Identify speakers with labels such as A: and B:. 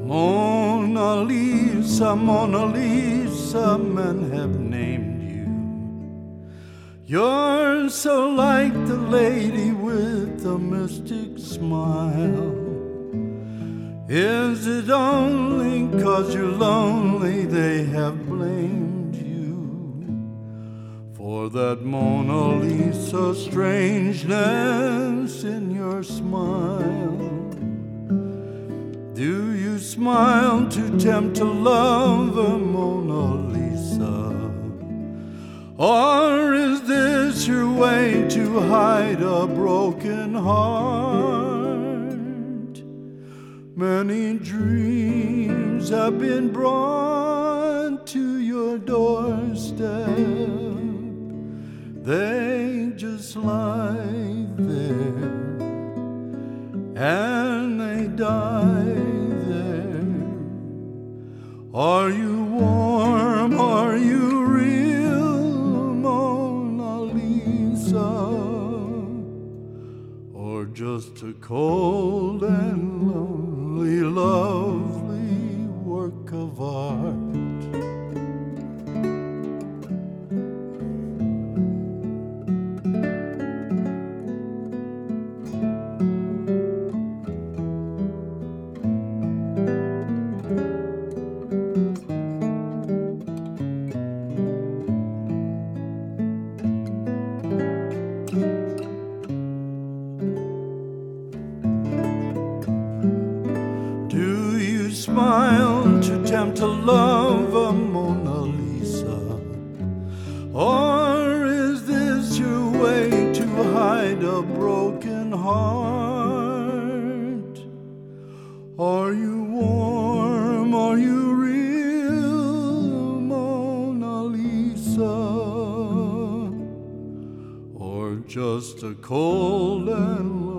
A: Mona Lisa, Mona Lisa, men have named you. You're so like the lady with the mystic smile. Is it only 'cause you're lonely they have blamed you for that Mona Lisa strangeness in your smile? Do you smile to tempt a lover, Mona Lisa? Or is this your way to hide a broken heart? Many dreams have been brought to your doorstep. They just lie there and they die there. Are you warm? Are you real, Mona Lisa? Or just a cold and lonely, lovely work of art? Smile to tempt a lover, Mona Lisa? Or is this your way to hide a broken heart? Are you warm? Are you real, Mona Lisa? Or just a cold and